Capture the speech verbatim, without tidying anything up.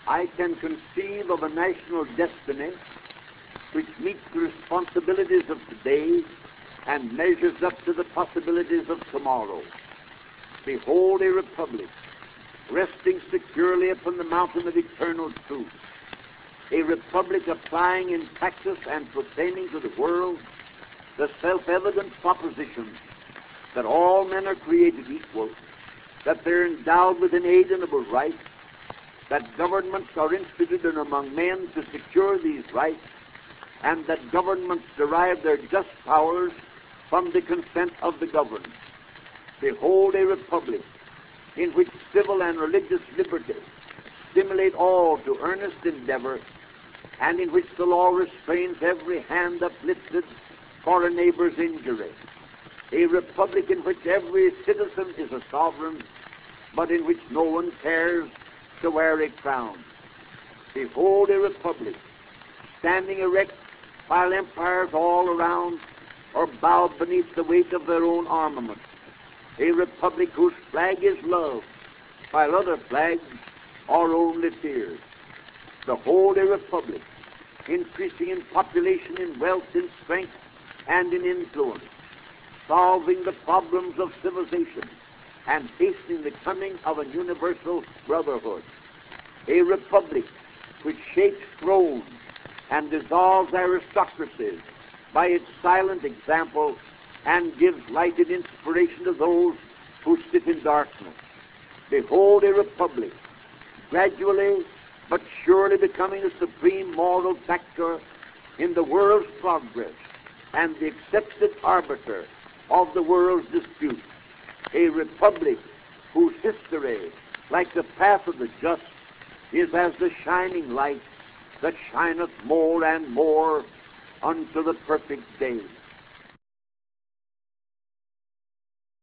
I can conceive of a national destiny which meets the responsibilities of today and measures up to the possibilities of tomorrow. Behold a republic resting securely upon the mountain of eternal truth, a republic applying in practice and proclaiming to the world the self-evident proposition that all men are created equal, that they're endowed with inalienable rights, that governments are instituted among men to secure these rights, and that governments derive their just powers from the consent of the governed. Behold a republic in which civil and religious liberty stimulate all to earnest endeavor, and in which the law restrains every hand uplifted for a neighbor's injury. A republic in which every citizen is a sovereign, but in which no one cares to wear a crown. Behold a republic standing erect while empires all around are bowed beneath the weight of their own armament. A republic whose flag is love, while other flags are only fear. Behold a republic increasing in population, in wealth, in strength, and in influence, solving the problems of civilization and hastening the coming of a universal brotherhood. A republic which shakes thrones and dissolves aristocracies by its silent example and gives light and inspiration to those who sit in darkness. Behold a republic gradually but surely becoming a supreme moral factor in the world's progress and the accepted arbiter of the world's disputes. A republic whose history, like the path of the just, is as the shining light that shineth more and more unto the perfect day.